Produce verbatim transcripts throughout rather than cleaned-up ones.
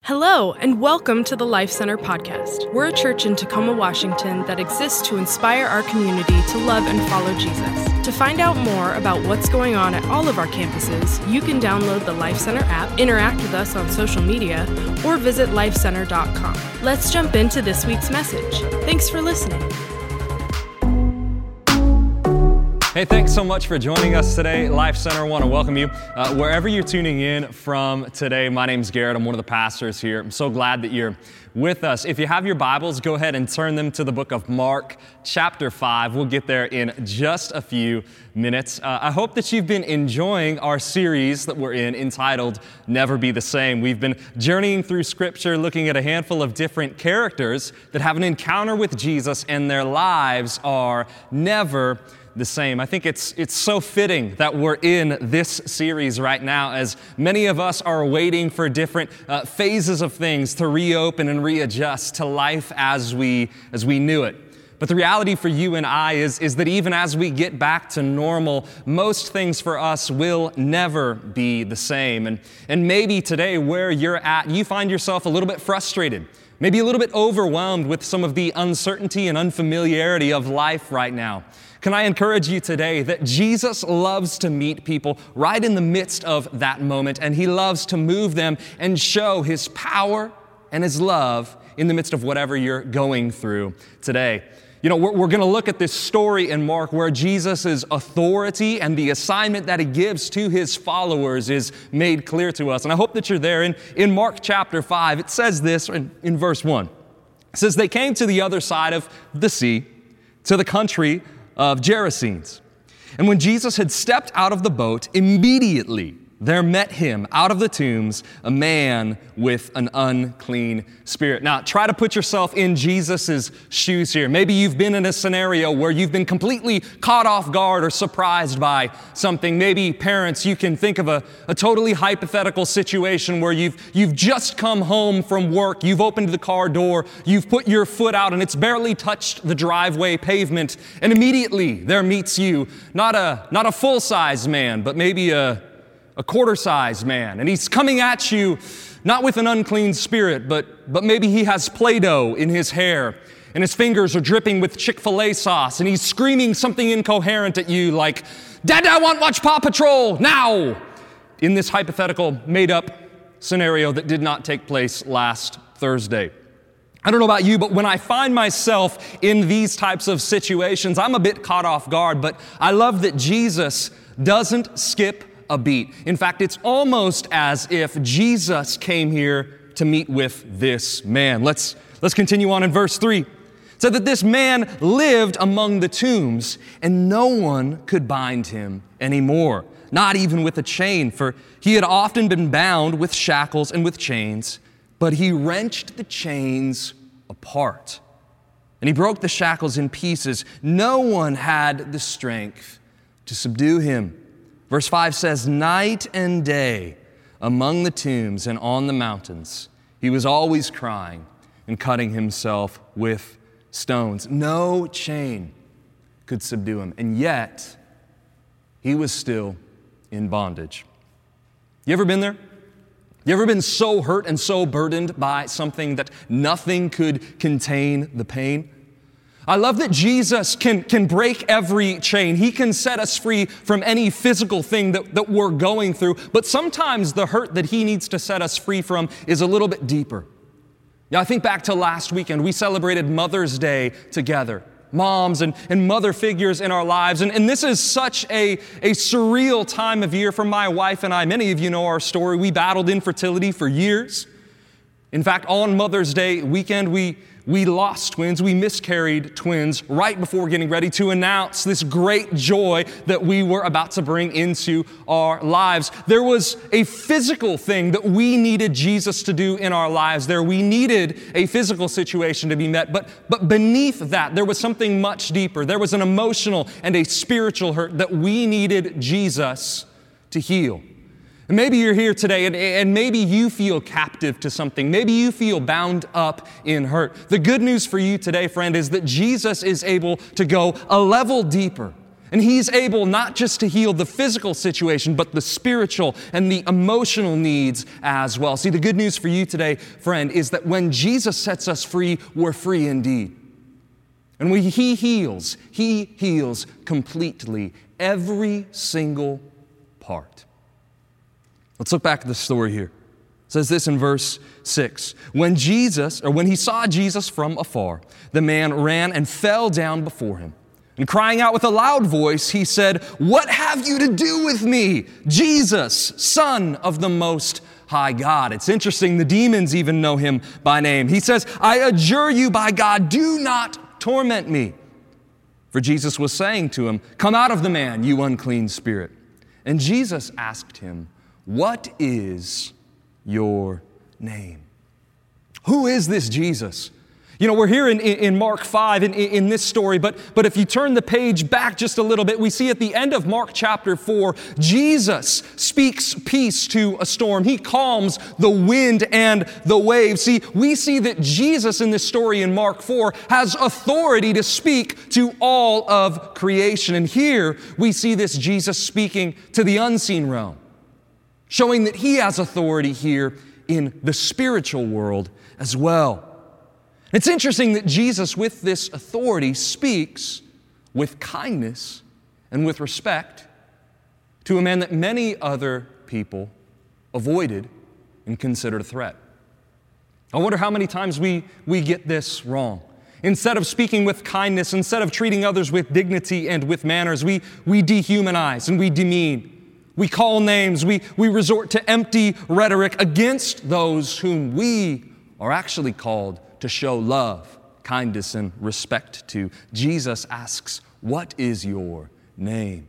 Hello, and welcome to the Life Center podcast. We're a church in Tacoma, Washington that exists to inspire our community to love and follow Jesus. To find out more about what's going on at all of our campuses, you can download the Life Center app, interact with us on social media, or visit life center dot com. Let's jump into this week's message. Thanks for listening. Hey, thanks so much for joining us today. Life Center, I want to welcome you uh, wherever you're tuning in from today. My name's Garrett. I'm one of the pastors here. I'm so glad that you're with us. If you have your Bibles, go ahead and turn them to the book of Mark, chapter five. We'll get there in just a few minutes. Uh, I hope that you've been enjoying our series that we're in entitled Never Be the Same. We've been journeying through Scripture, looking at a handful of different characters that have an encounter with Jesus and their lives are never the same. I think it's it's so fitting that we're in this series right now, as many of us are waiting for different uh, phases of things to reopen and readjust to life as we as we knew it. But the reality for you and I is, is that even as we get back to normal, most things for us will never be the same. And, and maybe today where you're at, you find yourself a little bit frustrated, maybe a little bit overwhelmed with some of the uncertainty and unfamiliarity of life right now. Can I encourage you today that Jesus loves to meet people right in the midst of that moment, and He loves to move them and show His power and His love in the midst of whatever you're going through today. You know, we're, we're going to look at this story in Mark where Jesus' authority and the assignment that He gives to His followers is made clear to us. And I hope that you're there. In, in Mark chapter five, it says this in, in verse one. It says, "They came to the other side of the sea, to the country of Gerasenes. And when Jesus had stepped out of the boat, immediately there met him out of the tombs a man with an unclean spirit." Now, try to put yourself in Jesus' shoes here. Maybe you've been in a scenario where you've been completely caught off guard or surprised by something. Maybe parents, you can think of a, a totally hypothetical situation where you've, you've just come home from work, you've opened the car door, you've put your foot out and it's barely touched the driveway pavement, and immediately there meets you not a, not a full-size man, but maybe a a quarter-sized man, and he's coming at you not with an unclean spirit, but, but maybe he has Play-Doh in his hair, and his fingers are dripping with Chick-fil-A sauce, and he's screaming something incoherent at you like, "Dad, I want to watch Paw Patrol, now!" in this hypothetical, made-up scenario that did not take place last Thursday. I don't know about you, but when I find myself in these types of situations, I'm a bit caught off guard, but I love that Jesus doesn't skip a beat. In fact, it's almost as if Jesus came here to meet with this man. Let's, let's continue on in verse three. It said that this man lived among the tombs, and no one could bind him anymore, not even with a chain, for he had often been bound with shackles and with chains, but he wrenched the chains apart, and he broke the shackles in pieces. No one had the strength to subdue him. Verse five says, "Night and day among the tombs and on the mountains, he was always crying and cutting himself with stones. No chain could subdue him, and yet he was still in bondage." You ever been there? You ever been so hurt and so burdened by something that nothing could contain the pain? I love that Jesus can, can break every chain. He can set us free from any physical thing that, that we're going through. But sometimes the hurt that He needs to set us free from is a little bit deeper. Yeah, I think back to last weekend. We celebrated Mother's Day together. Moms and, and mother figures in our lives. And, and this is such a, a surreal time of year for my wife and I. Many of you know our story. We battled infertility for years. In fact, on Mother's Day weekend, we We lost twins, we miscarried twins right before getting ready to announce this great joy that we were about to bring into our lives. There was a physical thing that we needed Jesus to do in our lives there. We needed a physical situation to be met, but, but beneath that, there was something much deeper. There was an emotional and a spiritual hurt that we needed Jesus to heal. And maybe you're here today and, and maybe you feel captive to something. Maybe you feel bound up in hurt. The good news for you today, friend, is that Jesus is able to go a level deeper And he's able not just to heal the physical situation, but the spiritual and the emotional needs as well. See, the good news for you today, friend, is that when Jesus sets us free, we're free indeed. And when he heals, he heals completely, every single part. Let's look back at the story here. It says this in verse six. When Jesus, or when he saw Jesus from afar, the man ran and fell down before him. And crying out with a loud voice, he said, "What have you to do with me, Jesus, Son of the Most High God?" It's interesting, the demons even know him by name. He says, "I adjure you by God, do not torment me." For Jesus was saying to him, "Come out of the man, you unclean spirit." And Jesus asked him, "What is your name?" Who is this Jesus? You know, we're here in, in Mark five in, in this story, but, but if you turn the page back just a little bit, we see at the end of Mark chapter four, Jesus speaks peace to a storm. He calms the wind and the waves. See, we see that Jesus in this story in Mark four has authority to speak to all of creation. And here we see this Jesus speaking to the unseen realm, showing that he has authority here in the spiritual world as well. It's interesting that Jesus, with this authority, speaks with kindness and with respect to a man that many other people avoided and considered a threat. I wonder how many times we, we get this wrong. Instead of speaking with kindness, instead of treating others with dignity and with manners, we, we dehumanize and we demean. We call names, we, we resort to empty rhetoric against those whom we are actually called to show love, kindness, and respect to. Jesus asks, "What is your name?"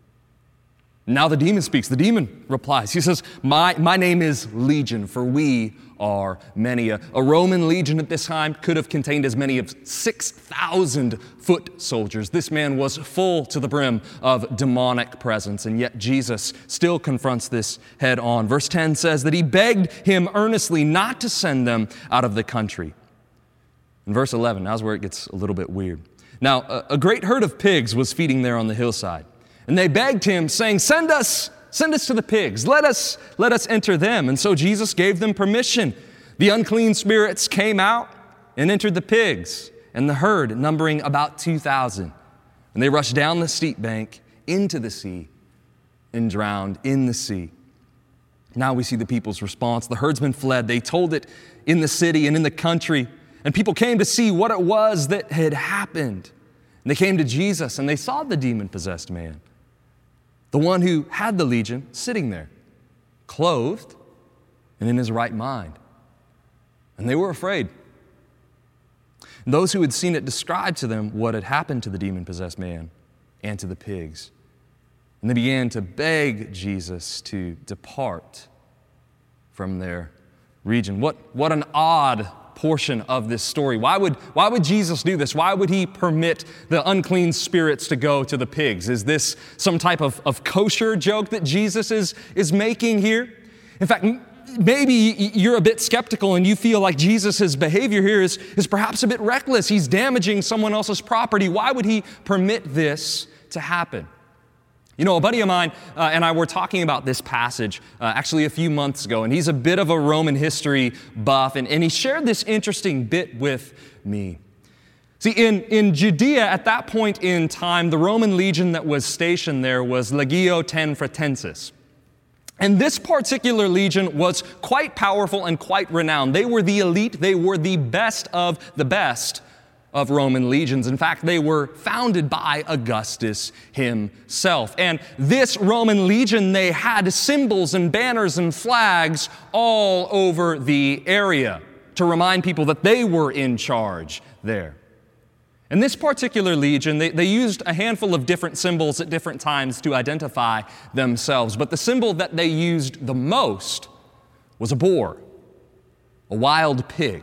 Now the demon speaks. The demon replies. He says, my, my name is Legion, for we are many. A, a Roman legion at this time could have contained as many as six thousand foot soldiers. This man was full to the brim of demonic presence, and yet Jesus still confronts this head on. Verse ten says that he begged him earnestly not to send them out of the country. In verse eleven, now's where it gets a little bit weird. Now, a, a great herd of pigs was feeding there on the hillside. And they begged him, saying, Send us, send us to the pigs. Let us, let us enter them. And so Jesus gave them permission. The unclean spirits came out and entered the pigs and the herd, numbering about two thousand. And they rushed down the steep bank into the sea and drowned in the sea. Now we see the people's response. The herdsmen fled. They told it in the city and in the country. And people came to see what it was that had happened. And they came to Jesus and they saw the demon-possessed man, the one who had the legion, sitting there, clothed and in his right mind. And they were afraid. And those who had seen it described to them what had happened to the demon-possessed man and to the pigs. And they began to beg Jesus to depart from their region. What, what an odd portion of this story. Why would, why would Jesus do this? Why would he permit the unclean spirits to go to the pigs? Is this some type of, of kosher joke that Jesus is, is making here? In fact, maybe you're a bit skeptical and you feel like Jesus' behavior here is, is perhaps a bit reckless. He's damaging someone else's property. Why would he permit this to happen? You know, a buddy of mine uh, and I were talking about this passage uh, actually a few months ago, and he's a bit of a Roman history buff, and, and he shared this interesting bit with me. See, in, in Judea at that point in time, the Roman legion that was stationed there was Legio Tenfretensis. And this particular legion was quite powerful and quite renowned. They were the elite, they were the best of the best of Roman legions. In fact, they were founded by Augustus himself. And this Roman legion, they had symbols and banners and flags all over the area to remind people that they were in charge there. And this particular legion, they, they used a handful of different symbols at different times to identify themselves. But the symbol that they used the most was a boar, a wild pig.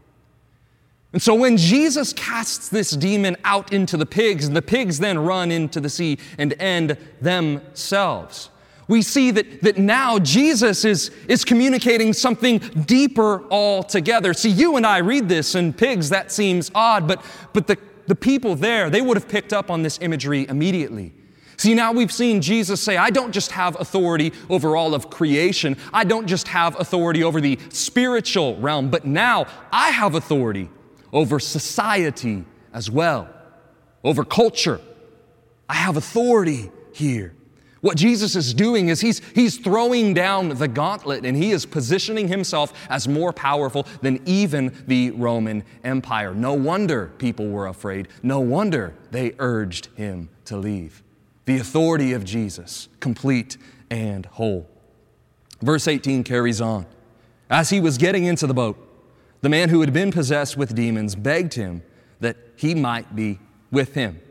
And so when Jesus casts this demon out into the pigs, and the pigs then run into the sea and end themselves, we see that, that now Jesus is, is communicating something deeper altogether. See, you and I read this, and pigs, that seems odd, but, but the, the people there, they would have picked up on this imagery immediately. See, now we've seen Jesus say, I don't just have authority over all of creation. I don't just have authority over the spiritual realm, but now I have authority over society as well, over culture. I have authority here. What Jesus is doing is he's, he's throwing down the gauntlet, and he is positioning himself as more powerful than even the Roman Empire. No wonder people were afraid. No wonder they urged him to leave. The authority of Jesus, complete and whole. Verse eighteen carries on. As he was getting into the boat, the man who had been possessed with demons begged him that he might be with him.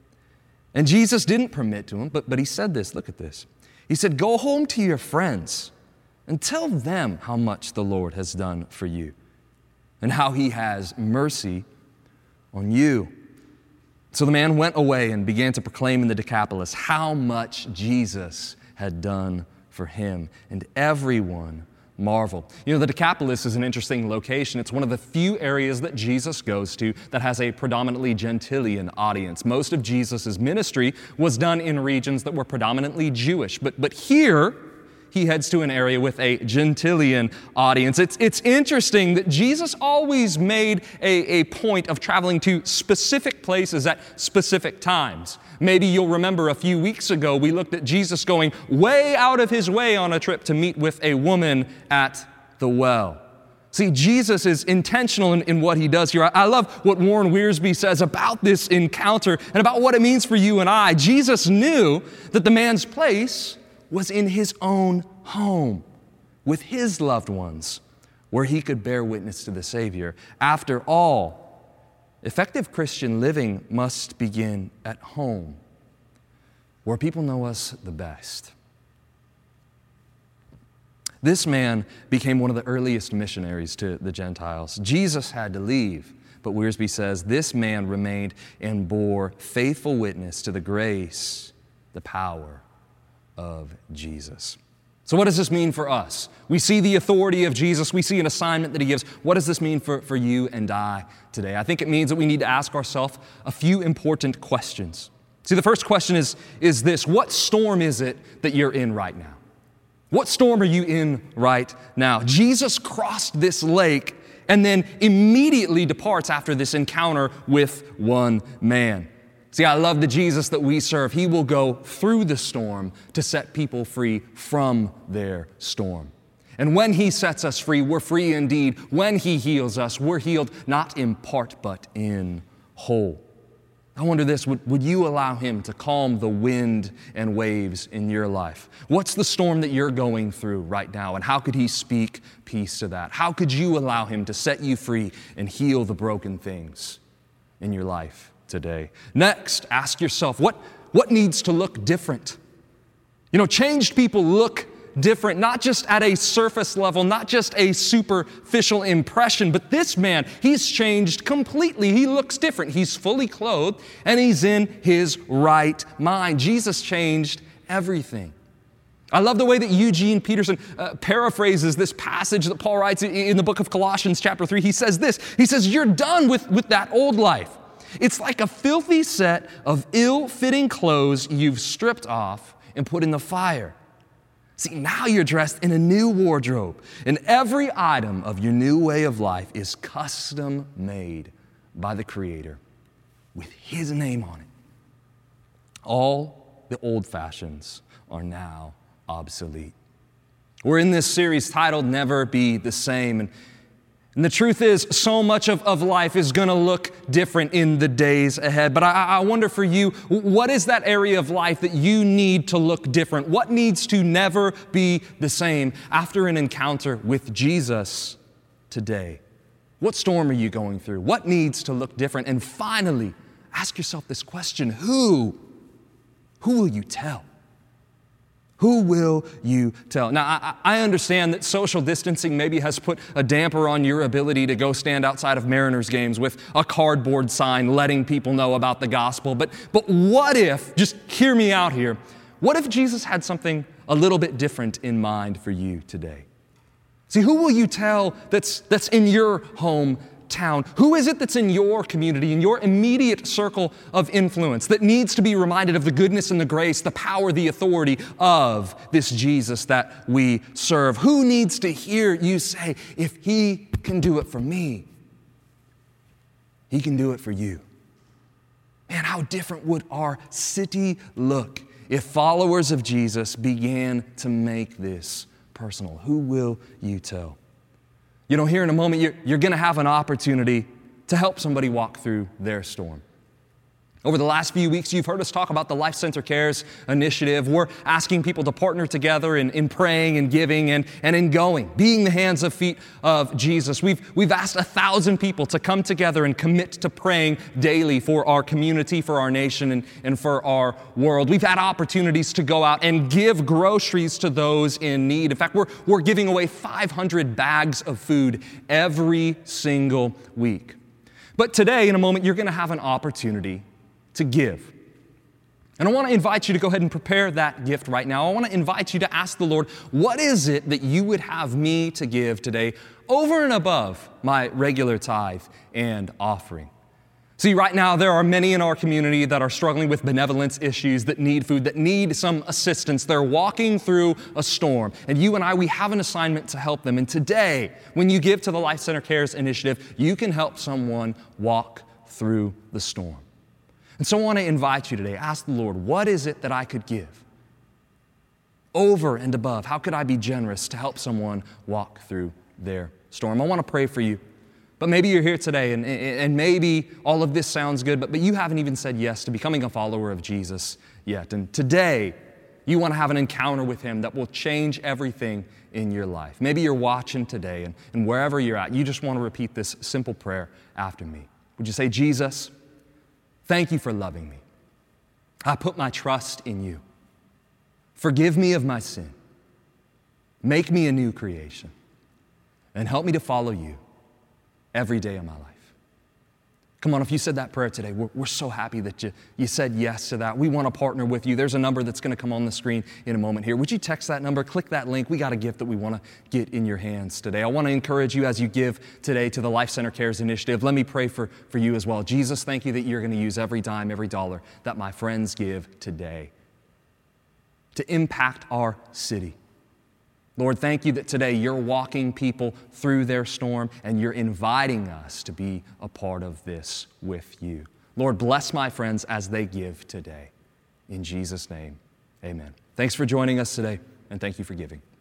And Jesus didn't permit to him, but, but he said this, look at this. He said, go home to your friends and tell them how much the Lord has done for you and how he has mercy on you. So the man went away and began to proclaim in the Decapolis how much Jesus had done for him, and everyone marveled. You know, the Decapolis is an interesting location. It's one of the few areas that Jesus goes to that has a predominantly Gentilian audience. Most of Jesus' ministry was done in regions that were predominantly Jewish, but, but here, he heads to an area with a Gentilian audience. It's, it's interesting that Jesus always made a, a point of traveling to specific places at specific times. Maybe you'll remember a few weeks ago, we looked at Jesus going way out of his way on a trip to meet with a woman at the well. See, Jesus is intentional in, in what he does here. I, I love what Warren Wiersbe says about this encounter and about what it means for you and I. Jesus knew that the man's place was in his own home with his loved ones, where he could bear witness to the Savior. After all, effective Christian living must begin at home, where people know us the best. This man became one of the earliest missionaries to the Gentiles. Jesus had to leave, but Wiersbe says this man remained and bore faithful witness to the grace, the power of Jesus. So what does this mean for us? We see the authority of Jesus. We see an assignment that he gives. What does this mean for, for you and I today? I think it means that we need to ask ourselves a few important questions. See, the first question is, is this: what storm is it that you're in right now? What storm are you in right now? Jesus crossed this lake and then immediately departs after this encounter with one man. See, I love the Jesus that we serve. He will go through the storm to set people free from their storm. And when he sets us free, we're free indeed. When he heals us, we're healed not in part, but in whole. I wonder this, would, would you allow him to calm the wind and waves in your life? What's the storm that you're going through right now, and how could he speak peace to that? How could you allow him to set you free and heal the broken things in your life today? Next, ask yourself, what, what needs to look different? You know, changed people look different, not just at a surface level, not just a superficial impression, but this man, he's changed completely. He looks different. He's fully clothed and he's in his right mind. Jesus changed everything. I love the way that Eugene Peterson uh, paraphrases this passage that Paul writes in the book of Colossians chapter three. He says this, he says, you're done with, with that old life. It's like a filthy set of ill-fitting clothes you've stripped off and put in the fire. See, now you're dressed in a new wardrobe, and every item of your new way of life is custom made by the Creator with his name on it. All the old fashions are now obsolete. We're in this series titled Never Be the Same, and And the truth is, so much of, of life is going to look different in the days ahead. But I, I wonder for you, what is that area of life that you need to look different? What needs to never be the same after an encounter with Jesus today? What storm are you going through? What needs to look different? And finally, ask yourself this question: Who? Who will you tell? Who will you tell? Now, I, I understand that social distancing maybe has put a damper on your ability to go stand outside of Mariners games with a cardboard sign letting people know about the gospel. But, but what if, just hear me out here, what if Jesus had something a little bit different in mind for you today? See, who will you tell that's, that's in your home town? Who is it that's in your community, in your immediate circle of influence that needs to be reminded of the goodness and the grace, the power, the authority of this Jesus that we serve? Who needs to hear you say, if he can do it for me, he can do it for you? Man, how different would our city look if followers of Jesus began to make this personal? Who will you tell? You know, here in a moment, you're, you're going to have an opportunity to help somebody walk through their storm. Over the last few weeks, you've heard us talk about the Life Center Cares initiative. We're asking people to partner together in, in praying and giving and, and in going, being the hands and feet of Jesus. We've, we've asked a thousand people to come together and commit to praying daily for our community, for our nation, and, and for our world. We've had opportunities to go out and give groceries to those in need. In fact, we're, we're giving away five hundred bags of food every single week. But today, in a moment, you're going to have an opportunity to give. And I want to invite you to go ahead and prepare that gift right now. I want to invite you to ask the Lord, what is it that you would have me to give today over and above my regular tithe and offering? See, right now there are many in our community that are struggling with benevolence issues, that need food, that need some assistance. They're walking through a storm. And you and I, we have an assignment to help them. And today, when you give to the Life Center Cares initiative, you can help someone walk through the storm. And so I want to invite you today, ask the Lord, what is it that I could give? Over and above, how could I be generous to help someone walk through their storm? I want to pray for you. But maybe you're here today and, and maybe all of this sounds good, but, but you haven't even said yes to becoming a follower of Jesus yet. And today, you want to have an encounter with him that will change everything in your life. Maybe you're watching today and, and wherever you're at, you just want to repeat this simple prayer after me. Would you say, Jesus, thank you for loving me. I put my trust in you. Forgive me of my sin. Make me a new creation. And help me to follow you every day of my life. Come on, if you said that prayer today, we're, we're so happy that you, you said yes to that. We want to partner with you. There's a number that's going to come on the screen in a moment here. Would you text that number, click that link? We got a gift that we want to get in your hands today. I want to encourage you as you give today to the Life Center Cares initiative. Let me pray for, for you as well. Jesus, thank you that you're going to use every dime, every dollar that my friends give today to impact our city. Lord, thank you that today you're walking people through their storm and you're inviting us to be a part of this with you. Lord, bless my friends as they give today. In Jesus' name, amen. Thanks for joining us today, and thank you for giving.